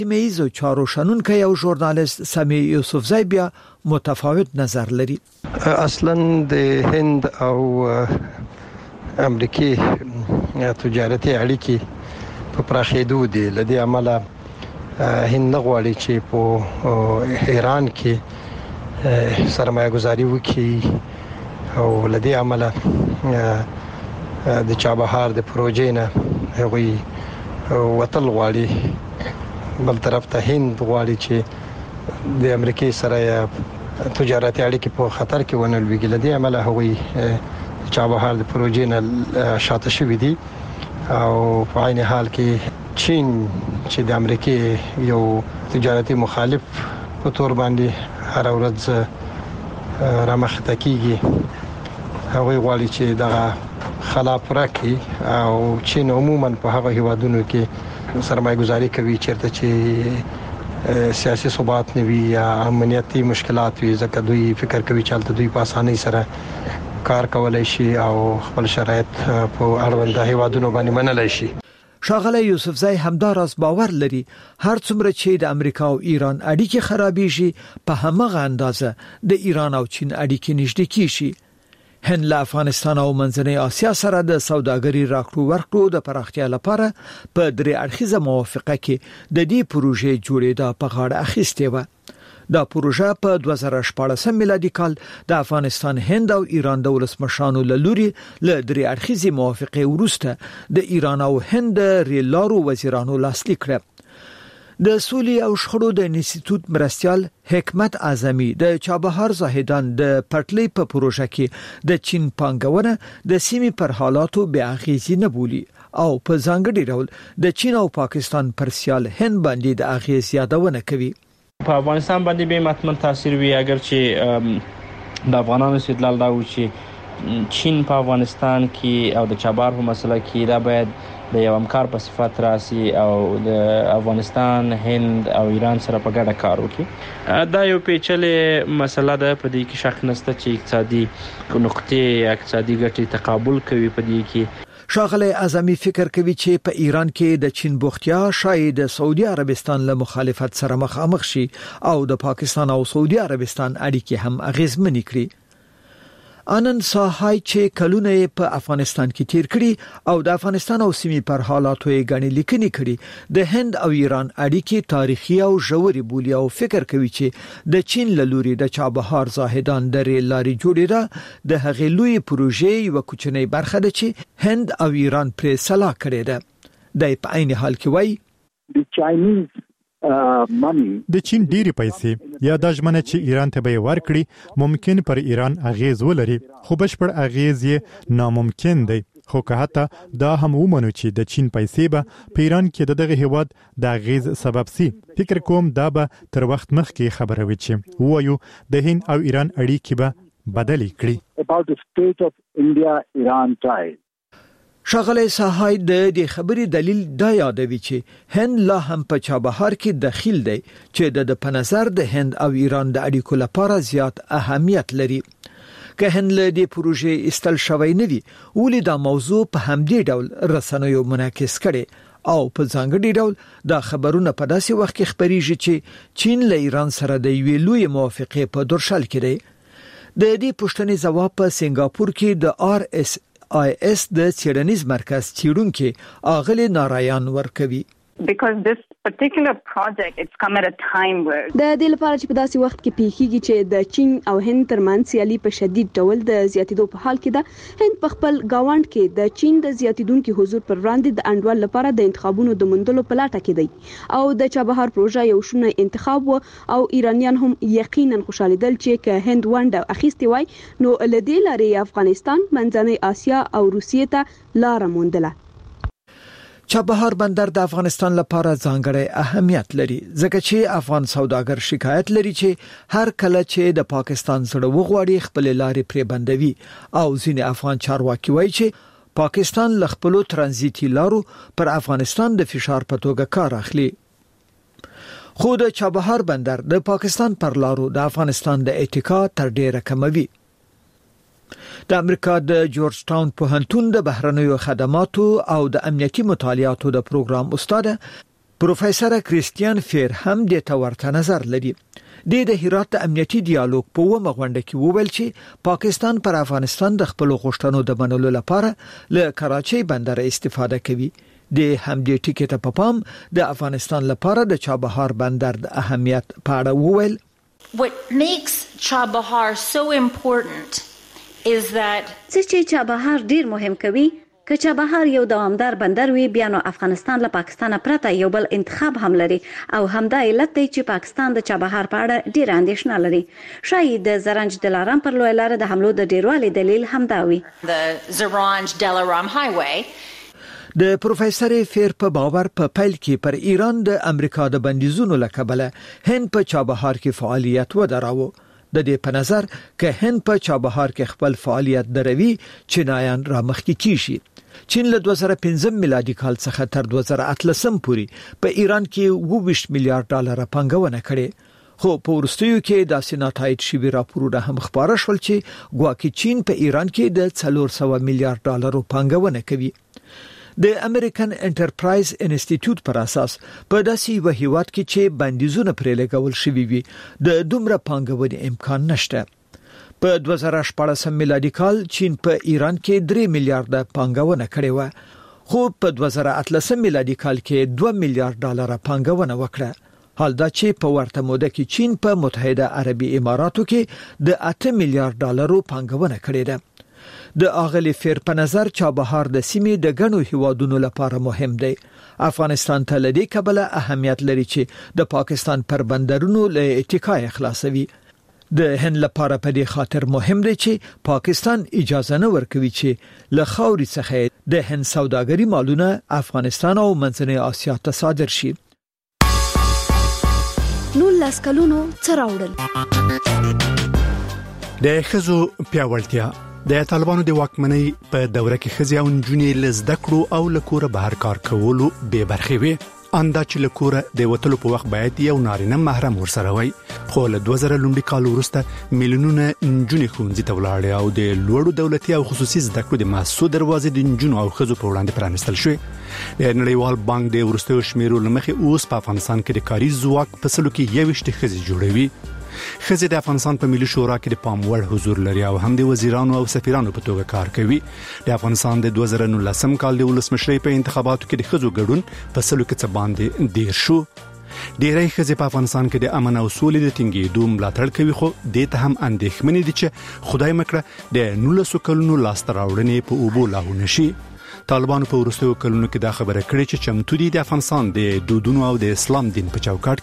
میزو چارو شنونکی او ژورنالیست سمی یوسفزی بیا متفاوت نظر لري. اصلا د هند او امریکای تجارتي اړیکې په پراخېدو دي. لدې عمله هند غواړي چې په ایران کې سرمایه گذاري وکړي او لدې عمله د چابهار د پروژې نه هغوی وتل غواړي. بل طرف ته هند غواړي چې د امریکای سره تجارتي اړیکې په خطر کې ونه لويږي. لدې عمله هغوی چابهار د پروژې نه شاته شوي دي او په عین حال کې چین چې د امریکای یو تجارتي مخالف په تور باندې هر ورځ رامخته کیږي، هغوی غواړي چې دغه خلاف راکړي او چین عموما په هغه هیوادونو کې سرمایه گذاري کوي چیرته چې سیاسي ثبات نه وي یا امنیتي مشکلات وي، ځکه دوی فکر کوي چې هلته دوی په اسانۍ سره کار کولای شي او خپل شرایط په اړوند هیوادونو باندې منلای شي. ښاغلی یوسفزی همداراز باور لري هر څومره چې د امریکا او ایران اړیکې خرابېږي په همغه اندازه د ایران او چین اړیکې نږدې کیږي. هند له افغانستان او منځنۍ آسیا سره د سوداګرۍ راکړو ورکړو د پراختیا لپاره په درې اړخیزه موافقه کې د دې پروژې جوړېدا په غاړه اخیستې و. دا پروژه په 2014 میلادي کال د افغانستان، هند او ایران د ولسمشرانو له لوري له درې اړخیزې موافقې وروسته د ایران او هند ریل لارو وزیرانو لاسلیک کړه. د سولې او شخړو د انسټیټیوټ مرستیال حکمت اعظمي د چابهار زاهدان د پټلۍ په پروژه کې د چین پانګونه د سیمې پر حالاتو بې اغیزې نه بولي او په ځانګړي ډول د چین او پاکستان پر سیال هند باندې د اغیز یادونه کوي. په افغانستان باندې به متمن تاثیر وي اگر چې د افغانانو استدلال دا و چې چین په افغانستان کې او د چابهار په مسله کې دا باید د یو همکار په صفت راسي او د افغانستان، هند او ایران سره په ګډه کار وکړي. دا یو پیچلې مسله ده، په دې کې شک نشته چې اقتصادي نقطې اقتصادي ګټې تقابل کوي. په دې کې ښاغلی اعظمي فکر کوي چې په ایران کې د چین بوختیا شاید د سعودي عربستان له مخالفت سره مخامخ شي او د پاکستان او سعودي عربستان اړیکې هم اغیزمنې کړي. آنند ساهای چې کلونه په افغانستان کې تیر کړي او د افغانستان او سیمې پر حالاتو یې غني لیکنې کړي، د هند او ایران اړیکې تاریخي او ژورې بولي او فکر کوي چې د چین له لوري د چابهار زاهدان د ریل لارې جوړېدا د هغې لوی پروژې یو کوچنۍ برخه ده چې هند او ایران پرې سلا کړې ده. د په عین حال کې وایي د چین ډېری پیسې یا د ژمنه چې ایران ته به ورکړي ممکن پر ایران اغیز ولري، خو بشپړ اغیز یې ناممکن دی. خو که حتی دا هم ومنو چې د چین پیسې به په ایران کې دغه هیواد د اغیز سبب سي، فکر کوم دا به تر وخت مخکې خبره وي چې وایو د هند او ایران اړیکې به بدلې کړي. ښاغلی ساهای د دې خبرې دلیل دا یادوي چې هند لا هم په چابهار کې دخیل دی چې د په نظر د هند او ایران د اړیکو لپاره زیات اهمیت لري. که هند له دې پروژې استل شوی نه وي، ولې دا موضوع په همدې ډول رسنیو منعکس کړي او په ځانګړي ډول دا خبرونه په داسې وخت کې خبرېږي چې چین له ایران سره د یوې لوی موافقې په درشل کې دی. د دې پوښتنې ځواب په سنگاپور کې د RSIS د څېړنیز مرکز څېړونکي اغلې نارایان ورکوي. Because this particular project, it's come at a time where د دې لپاره چې په داسې وخت کې پیښیږي چې د چین او هند ترمنځ سیالي په شدید ډول د زیاتیدو په حال کې ده. هند په خپل گاوند کې د چین د زیاتیدونکو حضور پر وړاندې د انډول لپاره د انتخابونو د مندلو په لټه کې دی او د چابهار پروژه یو شونه انتخاب و او ایرانیان هم یقینا خوشالیدل چې که هند ونډه اخیستې وای نو لدې لارې افغانستان، منځنۍ آسیا او روسیې ته لار موندله. چابهار بندر د افغانستان لپاره ځانګړی اهمیت لري ځکه چې افغان سوداګر شکایت لري چې هر کله چې د پاکستان سره وغواړي خپل لارې پرې بندوي او ځینې افغان چارواکي وایي چې پاکستان له خپل ترانزیتي لارو پر افغانستان د فشار په توګه کار اخلي. خو د چابهار بندر د پاکستان پر لارو د افغانستان د اتکا تر ډیره کموي. د امریکا د جورج ټاون پوهنتون د بهرنیو خدماتو او د امنیتي مطالعاتو د پروګرام استاد پروفیسور کریستیان فیر هم د تورته نظر لري. د هرات د امنیتي ډیالوګ په ومه غونډه کې وویل چې پاکستان پر افغانستان د خپل غوښتنو د منلو لپاره له کراچۍ بندر استفاده کوي. د همدې ټکي ته په پام د افغانستان لپاره د چابهار بندر د اهمیت په اړه وویل. What makes Chabahar so important is that چې چابهار ډیر مهم کوي که چابهار یو دوامدار بندر وي بیا نو افغانستان له پاکستان پرته یو بل انتخاب هم لري او همدا علت دی چې پاکستان د چابهار په اړه ډیر اندېښنه لري. شاید د زرنج دلارام پر لوی لار د حملو د ډیروالي دلیل همدا وي. the Zaranj Delaram highway. د پروفیسور فیر په باور په پیل کې پر ایران د امریکا د بندیزونو لکبله هند په چابهار کې فعالیت ودراوه. د دې په نظر که هند په چابهار کې خپل فعالیت دروي چینایان را مخکې کیشي. چین له 2015 میلادي کال څخه تر 2018 پورې په ایران کې 22 میلیارډ ډالر پانګونه کړې. خو په ورستیو کې د سیناتایټ شوی راپورونه هم خبره شول چې ګواکې چین په ایران کې د 400 میلیارډ ډالر پانګونه کوي. د امریکن انټرپرایز انسټیټیوټ پر اساس په داسې یو هیواد کې چې بندیزونه پرې لګول شوي وي د دومره پانګونې امکان نشته. په 2014 میلادي کال چین په ایران کې 3 میلیارډ پانګونه کړې و خو په 2018 میلادي کال کې 2 میلیارډ ډالر پانګونه وکړه. حال دا چې په ورته موده کې چین په متحده عربي اماراتو کې د 8 میلیارډ ډالرو پانګونه کړې ده. د اغلی فیر په نظر چابهار د سیمې د غنو هیوادونو لپاره مهم دی. افغانستان ته لدی کبله اهمیت لري چې د پاکستان پر بندرونو له اتکای خلاصوي. د هند لپاره په دې خاطر مهم دی چې پاکستان اجازه نه ورکوي چې له خاوري څخه د هند سوداګري مالونه افغانستان او منځنۍ آسیا ته صادر شي. نو لاسکلونو څراوړل د خزو پیاوړتیا د طالبانو د واکمنۍ په دوره کې خزي او نجونې لزده کړو او لکوره بهر کار کولو به برخې وي. اندا چې لکوره د وټلو په وخت باید یو نارینه محرم ورسره وي. خو له 2000 لومړي کال وروسته میلیونونه نجونې ښوونځي ته ولاړې او د لوړو دولتي او خصوصي زده کړو د محسوس دروازې د نجونو او خزو په وړاندې پرانستل شوې. د نړیوال بانک د ورستیو شمیرو لمخې اوس په افغانستان کې د کاري ځواک په سلو کې 21 خزي جوړوي. خزي د افغانستان په ملي شورا کې د پام وړ حضور لري او هم د وزیرانو او سفیرانو په توګه کار کوي. د افغانستان د 2019 کال د ولسمشرۍ په انتخاباتو کې د خزو ګډون په سلو کې څه باندې ډیر شو. ډیری خزي په افغانستان کې د امن او سولې د ټینګېدو ملاتړ کوي خو د ته هم اندېښمنې دي چې خدای مکړه د 19 کلونو لاس تراوړنې په اوبو لاهو نشي. طالبانو په ورستیو کلونو کې دا خبره کړې چې چمتو دي د افغانستان د دودونو او د اسلام دین په چوکاټ